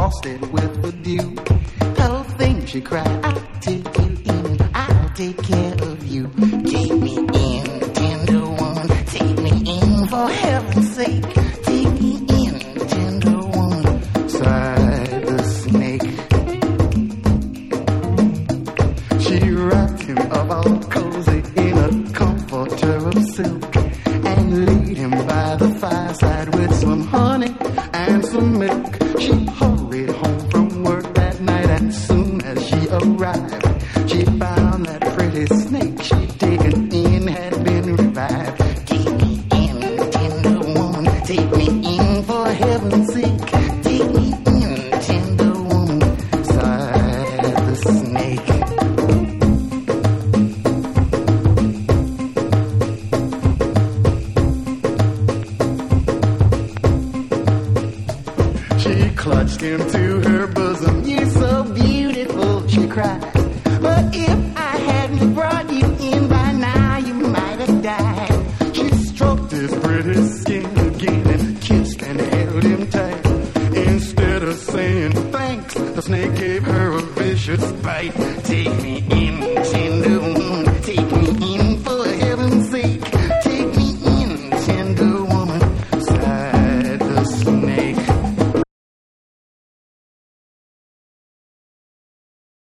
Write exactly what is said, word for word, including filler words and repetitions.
frosted with the dew. Hello thing, she cried, I'll take you in, I'll take care of you. Take me in, tender one, take me in for heaven's sake. Take me in, tender one, sighed the snake. She wrapped him up all cozy in a comforter of silk and laid him by the fireside with some honey and some milk. She hurried home from work that night, and soon as she arrived, she found that pretty snake she'd taken in had been revived. Take me in, tender woman, take me in for heaven's sake. Take me in, tender woman, sighed the snake. She clutched him to her bosom. You're so beautiful, she cried. But if I hadn't brought you in by now, you might have died. She stroked his pretty skin again and kissed and held him tight. Instead of saying thanks, the snake gave her a vicious bite.